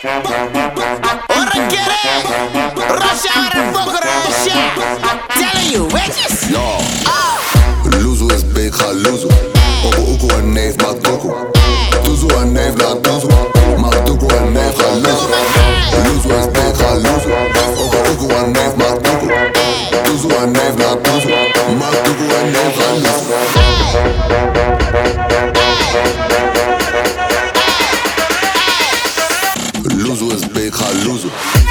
Ora quiere Russia met een Russia. Telling you, bitches. Ja, Luzu is big, ga Luzu. Opo Uko en neef maakt doku. Tuzu en neef na Tuzu. Maakt doku en neef ga Luzu. Luzu is big, ga Luzu. Opo Uko en neef maakt doku. Tuzu en neef na Tuzu. Maakt doku en neef ga Luzu. Luzu is big, ga Luzu.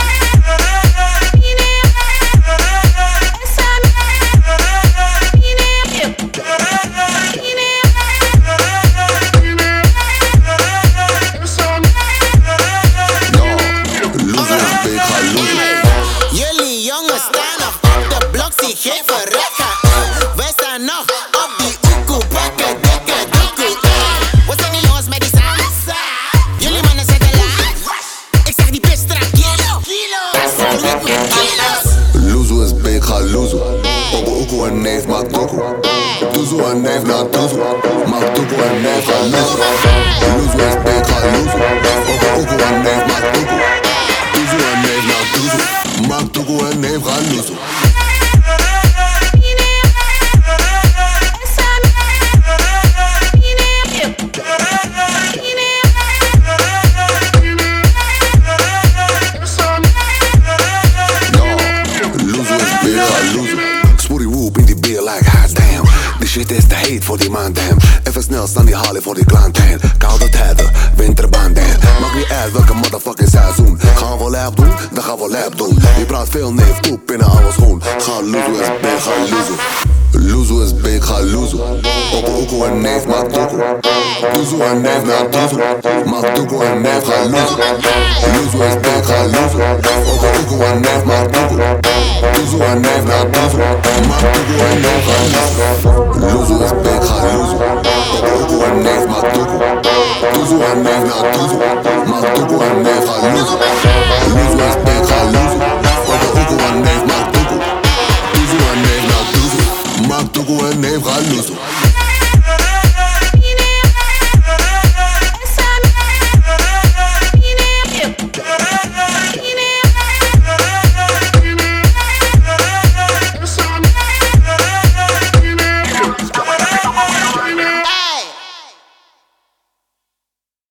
Jullie jongens staan nog op de blok, zie geen verrekken. Wij staan nog op die oekoe, pakken dikke doekoe. We zijn niet los met die salsa. Jullie mannen zetten laag. Ik zeg die bitch strak kilo. Dat zijn niet meer kilo's. Luzu is big, ga Luzu. Opo Uko en neef maakt doku. Tuzu en neef na Tuzu. Maakt doku en neef ga Luzu. Luzu is big, ga Luzu. Opo Uko en neef maakt doku. Tuzu en neef na Tuzu. Maakt doku en neef ga Luzu. Shit is te heet voor die man, damn. Even snel staan die halen voor die klantijn. Koude tijden, winterbanden. Maakt niet uit welke motherfucking seizoen. Gaan we lap doen, dan gaan we lap doen. Je praat veel neef, koep in een oude schoen. Ga Luzu is big, ga Luzu. Luzu is big, ga Luzu. Opo Uko en neef maakt doku. Tuzu en neef na Tuzu. Maakt doku en neef ga Luzu. Luzu is big, ga Luzu. Opo Uko en neef maakt doku. Tuzu en neef na Tuzu. Maakt doku en neef ga Luzu.